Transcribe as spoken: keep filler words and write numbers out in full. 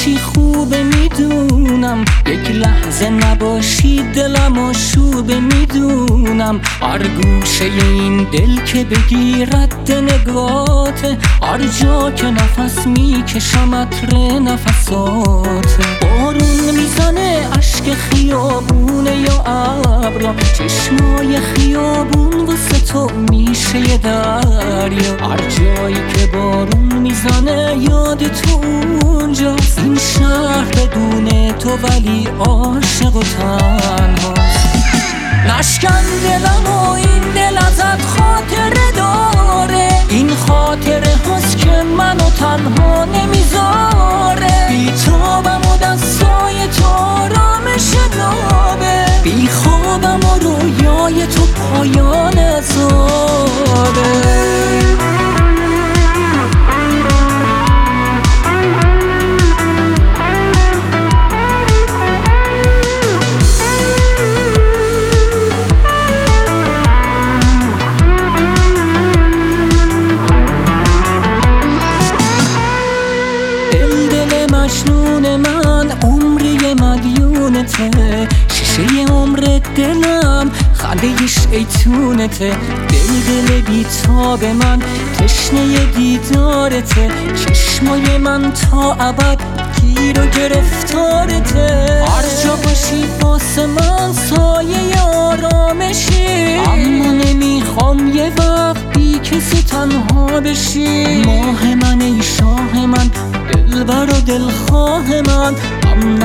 باشی خوبه میدونم، یک لحظه نباشی دلم آشوبه میدونم. هر گوشه این دل که بگیرد نگاته، هر جا که نفس میکشم عطر نفساته. بارون میزنه اشک خیابونه یا ابرا، چشمای خیابون واسه تو میشه یه دریا. هر جایی که بارون میزنه یاد تو اونجاست، این شهر بدون تو ولی عاشق و تنهاست. نشکن دلم و این دل ازت خاطره داره، این خاطره هست که منو تنها نمیذاره. بی تابم و دستای تو آرامش نابه، بی خوابم و رویای تو پایان عذابه. مجنون من عمری مدیونته، شیشه عمر دلم خنده شیطونته. دل دل بیتاب من تشنه دیدارته، چشمای من تا ابد گیر و گرفتارته. هر جا باشی واسه من سایه آرامشی، اما نمیخوام یه وقت بی کسی تنها بشی. ماه من ای شاه من، دلبر و دلخواه من،